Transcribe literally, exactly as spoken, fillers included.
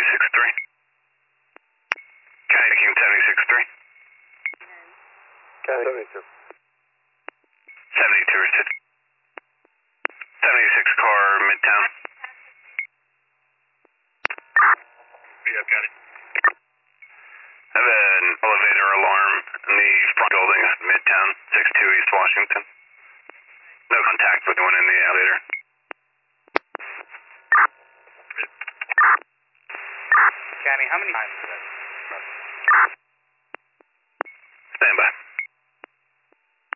seventy-six three. County taking seventy-six three. County seventy-two. seventy-two or six. seventy-six car, Midtown. Yeah, got it. I have an elevator alarm in the front building of Midtown, six two East Washington. No contact with anyone in the elevator. County, how many times